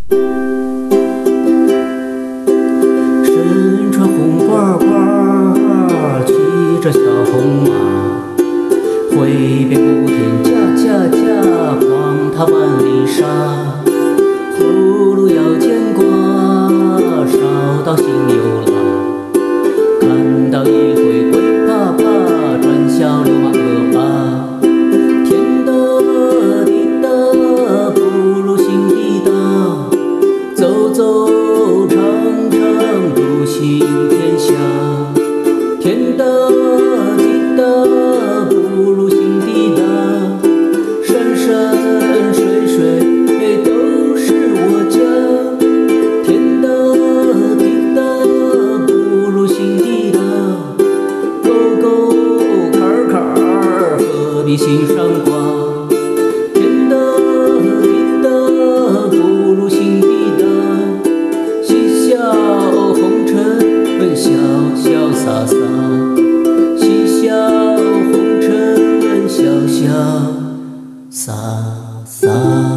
身穿红褂褂，骑着小红马，挥鞭不停驾，狂踏万里沙。葫芦要牵挂，烧到心有辣。看到一回鬼怕怕，转小流氓恶霸。天大地大，不如心地大。走走唱唱，独行天下。天大地大，不如心地大。山山水水都是我家。天大地大，不如心地大。沟沟坎坎，何必心上挂。天大地大，不如心地大。嬉笑红尘，潇潇洒洒。嬉笑红尘，潇潇洒洒。